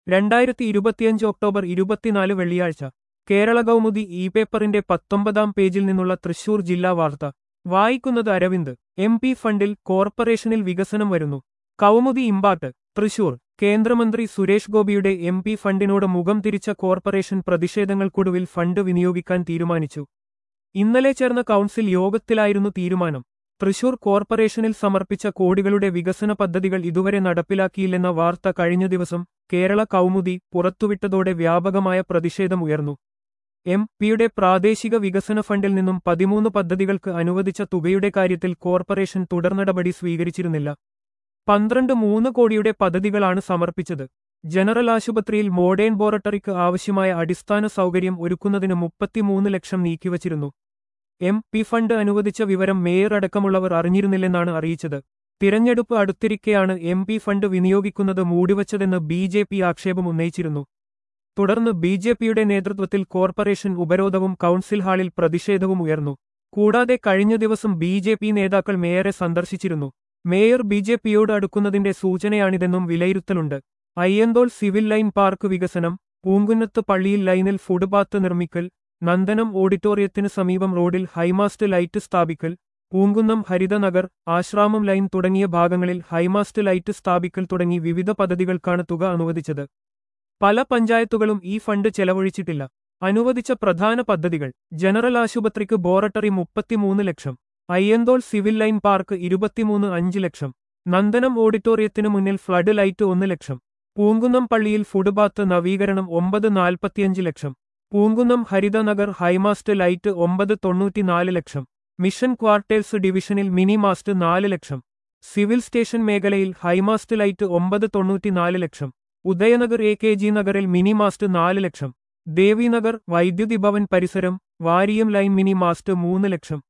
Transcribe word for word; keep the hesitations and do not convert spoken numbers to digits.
രണ്ടായിരത്തി ഇരുപത്തിയഞ്ച് ഒക്ടോബർ ഇരുപത്തിനാല് വെള്ളിയാഴ്ച കേരള കൗമുദി ഇ പേപ്പറിന്റെ പത്തൊമ്പതാം പേജിൽ നിന്നുള്ള തൃശൂർ ജില്ലാ വാർത്ത വായിക്കുന്നത് അരവിന്ദ്. എം പി ഫണ്ടിൽ കോർപ്പറേഷനിൽ വികസനം വരുന്നു. കൗമുദി ഇമ്പാക്ട് തൃശൂർ. കേന്ദ്രമന്ത്രി സുരേഷ് ഗോപിയുടെ എം പി ഫണ്ടിനോട് മുഖം തിരിച്ച കോർപ്പറേഷൻ പ്രതിഷേധങ്ങൾക്കൊടുവിൽ ഫണ്ട് വിനിയോഗിക്കാൻ തീരുമാനിച്ചു. ഇന്നലെ ചേർന്ന കൗൺസിൽ യോഗത്തിലായിരുന്നു തീരുമാനം. തൃശൂർ കോർപ്പറേഷനിൽ സമർപ്പിച്ച കോടികളുടെ വികസന പദ്ധതികൾ ഇതുവരെ നടപ്പിലാക്കിയില്ലെന്ന വാർത്ത കഴിഞ്ഞ ദിവസം കേരള കൗമുദി പുറത്തുവിട്ടതോടെ വ്യാപകമായ പ്രതിഷേധമുയർന്നു. എം പിയുടെ പ്രാദേശിക വികസന ഫണ്ടിൽ നിന്നും പതിമൂന്ന് പദ്ധതികൾക്ക് അനുവദിച്ച തുകയുടെ കാര്യത്തിൽ കോർപ്പറേഷൻ തുടർനടപടി സ്വീകരിച്ചിരുന്നില്ല. പന്ത്രണ്ട് മൂന്ന് കോടിയുടെ പദ്ധതികളാണ് സമർപ്പിച്ചത്. ജനറൽ ആശുപത്രിയിൽ മോഡേൺ ബോറട്ടറിക്ക് ആവശ്യമായ അടിസ്ഥാന സൗകര്യം ഒരുക്കുന്നതിന് മുപ്പത്തിമൂന്ന് ലക്ഷം നീക്കിവച്ചിരുന്നു. എം പി ഫണ്ട് അനുവദിച്ച വിവരം മേയർ അടക്കമുള്ളവർ അറിഞ്ഞിരുന്നില്ലെന്നാണ് അറിയിച്ചത്. തിരഞ്ഞെടുപ്പ് അടുത്തിരിക്കെയാണ് എം പി ഫണ്ട് വിനിയോഗിക്കുന്നത് മൂടിവച്ചതെന്ന് ബി ജെ പി ആക്ഷേപം ഉന്നയിച്ചിരുന്നു. തുടർന്ന് ബി ജെ പിയുടെ നേതൃത്വത്തിൽ കോർപ്പറേഷൻ ഉപരോധവും കൗൺസിൽ ഹാളിൽ പ്രതിഷേധവും ഉയർന്നു. കൂടാതെ കഴിഞ്ഞ ദിവസം ബി ജെ പി നേതാക്കൾ മേയറെ സന്ദർശിച്ചിരുന്നു. മേയർ ബി ജെ പിയോട് അടുക്കുന്നതിന്റെ സൂചനയാണിതെന്നും വിലയിരുത്തലുണ്ട്. അയ്യന്തോൾ സിവിൽ ലൈൻ പാർക്ക് വികസനം, പൂങ്കുന്നത്ത് പള്ളിയിൽ ലൈനിൽ ഫുട്പാത്ത് നിർമ്മിക്കൽ, നന്ദനം ഓഡിറ്റോറിയത്തിന് സമീപം റോഡിൽ ഹൈമാസ്റ്റ് ലൈറ്റ് സ്ഥാപിക്കൽ, പൂങ്കുന്നം ഹരിതനഗർ, ആശ്രാമം ലൈൻ തുടങ്ങിയ ഭാഗങ്ങളിൽ ഹൈമാസ്റ്റ് ലൈറ്റ് സ്ഥാപിക്കൽ തുടങ്ങി വിവിധ പദ്ധതികൾക്കാണ് തുക അനുവദിച്ചത്. പല പഞ്ചായത്തുകളും ഈ ഫണ്ട് ചെലവഴിച്ചിട്ടില്ല. അനുവദിച്ച പ്രധാന പദ്ധതികൾ: ജനറൽ ആശുപത്രിക്ക് ബോറട്ടറി മുപ്പത്തിമൂന്ന് lakh, Ayyanthole civil line park ഇരുപത്തിമൂന്ന് അഞ്ച് ലക്ഷം, നന്ദനം ഓഡിറ്റോറിയത്തിന് മുന്നിൽ ഫ്ലഡ് ലൈറ്റ് ഒന്ന് ലക്ഷം, പൂങ്കുന്നം പള്ളിയിൽ ഫുട്പാത്ത് നവീകരണം ഒമ്പത് നാൽപ്പത്തിയഞ്ച് ലക്ഷം, പൂങ്കുന്നം ഹരിതനഗർ ഹൈമാസ്റ്റ് ലൈറ്റ് ഒമ്പത് തൊണ്ണൂറ്റിനാല് ലക്ഷം, മിഷൻ ക്വാർട്ടേഴ്സ് ഡിവിഷനിൽ മിനി മാസ്റ്റ് നാല് ലക്ഷം, സിവിൽ സ്റ്റേഷൻ മേഖലയിൽ ഹൈമാസ്റ്റ് ലൈറ്റ് ഒമ്പത് തൊണ്ണൂറ്റിനാല് lakh, Udayanagar A K G നഗറിൽ മിനി മാസ്റ്റ് നാല് ലക്ഷം, ദേവിനഗർ വൈദ്യുതി ഭവൻ പരിസരം വാരിയം ലൈൻ മിനി മാസ്റ്റ് മൂന്ന് ലക്ഷം.